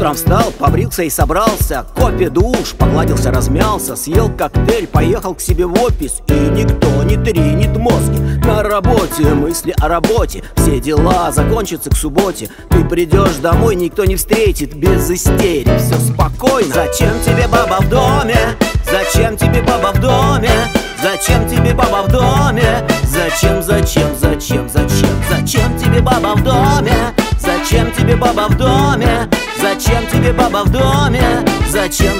Утром встал, побрился и собрался, кофе, душ, погладился, размялся, съел коктейль, поехал к себе в офис. И никто не тренит мозги. На работе мысли о работе, все дела закончатся к субботе. Ты придешь домой, никто не встретит, без истерик, все спокойно. Зачем тебе баба в доме? Зачем тебе баба в доме? Зачем тебе баба в доме? Зачем тебе баба в доме? Зачем тебе баба в доме? Зачем тебе баба в доме? Зачем?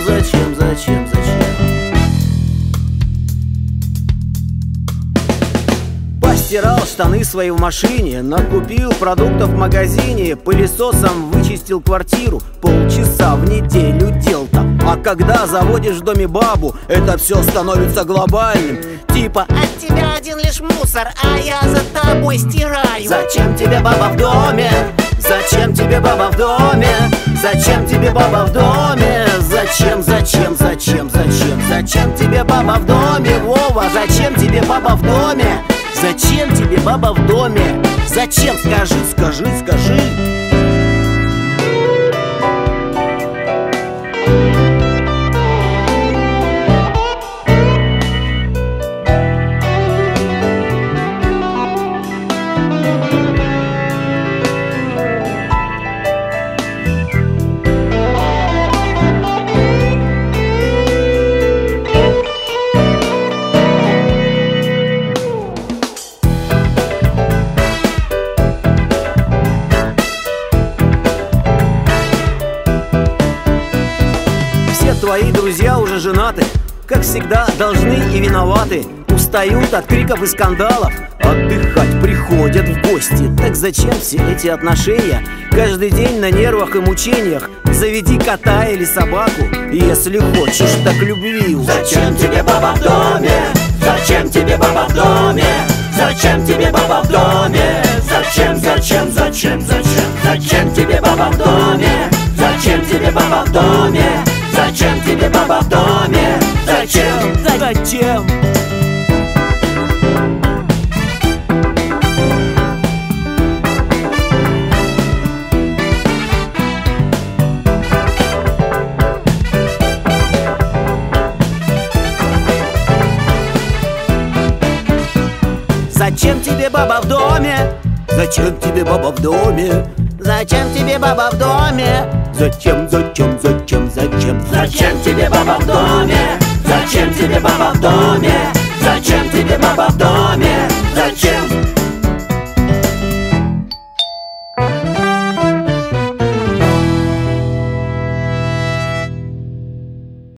Постирал штаны свои в машине, накупил продуктов в магазине, пылесосом вычистил квартиру, полчаса в неделю дел там. А когда заводишь в доме бабу, это все становится глобальным. Типа: от тебя один лишь мусор, а я за тобой стираю. Зачем тебе баба в доме? Зачем тебе баба в доме? Зачем тебе баба в доме? Зачем тебе баба в доме, Вова? Зачем тебе баба в доме? Зачем тебе баба в доме? Зачем? Скажи. Твои друзья уже женаты, как всегда, должны и виноваты. Устают от криков и скандалов, отдыхать приходят в гости. Так зачем все эти отношения? Каждый день на нервах и мучениях. Заведи кота или собаку, если хочешь так любви. Зачем тебе баба в доме? Зачем тебе баба в доме? Зачем тебе баба в доме? Зачем тебе баба в доме? Зачем тебе баба в доме? Зачем тебе баба в доме? Зачем? Зачем тебе баба в доме? Зачем тебе баба в доме? Зачем тебе баба в доме? Зачем? Зачем тебе баба в доме? Зачем тебе баба в доме? Зачем тебе баба в доме?